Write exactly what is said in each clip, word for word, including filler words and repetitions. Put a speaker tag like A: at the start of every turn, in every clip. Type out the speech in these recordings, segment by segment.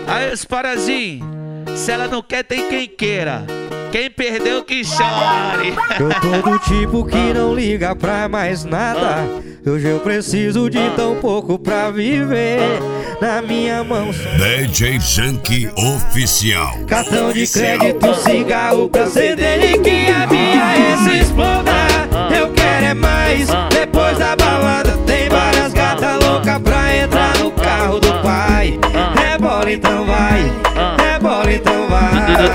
A: Aí os parazinhos, se ela não quer, tem quem queira. Quem perdeu que chore.
B: Eu tô do tipo que não liga pra mais nada. Hoje eu preciso de tão pouco pra viver. Na minha mão só
C: D J Junk Oficial.
B: cartão de crédito, cigarro pra acender e que a minha ex exploda. Eu quero é mais. Depois da balada tem várias gatas loucas pra entrar no carro do pai. Rebola então vai, rebola então vai.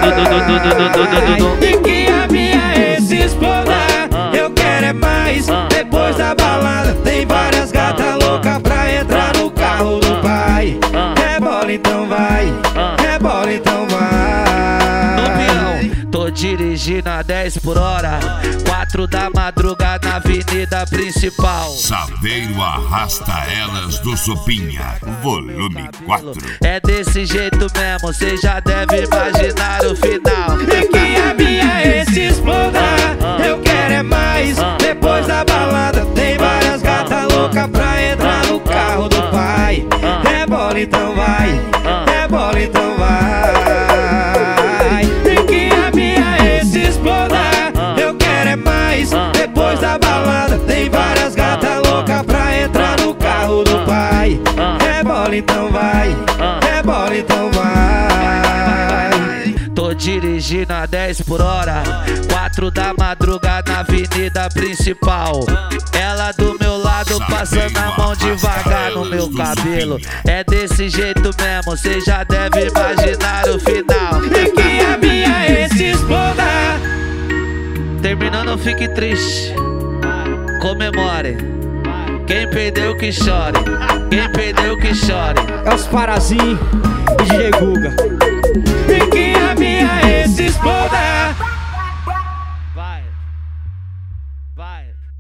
B: E que a minha ex exploda. Eu quero é mais. Depois da balada tem várias gatas loucas pra entrar no carro do pai. Rebola então vai, rebola então vai.
A: Tô dirigindo a dez por hora, quatro da madrugada na avenida principal.
C: Saveiro arrasta elas do Sopinha, volume quatro.
A: É desse jeito mesmo, cê já deve imaginar o final.
B: E que a minha ex exploda. Eu quero é mais. Depois da balada tem várias gatas loucas pra entrar no carro do pai. Rebola então vai, rebola então vai. E que a minha ex exploda. Eu quero é mais. Depois da balada tem várias gatas loucas pra entrar no carro do pai. Rebola então vai, rebola então vai.
A: Tô dirigindo a dez por hora, quatro da madrugada na avenida principal. Ela do meu lado passando a mão devagar no meu cabelo. É desse jeito mesmo, cê já deve imaginar o final.
B: E que a minha ex exploda.
A: Terminando, não fique triste, comemore. Quem perdeu que chore, quem perdeu que chore.
B: É os Parazinho e D J Guga. E que a minha ex exploda.
A: Vai, vai.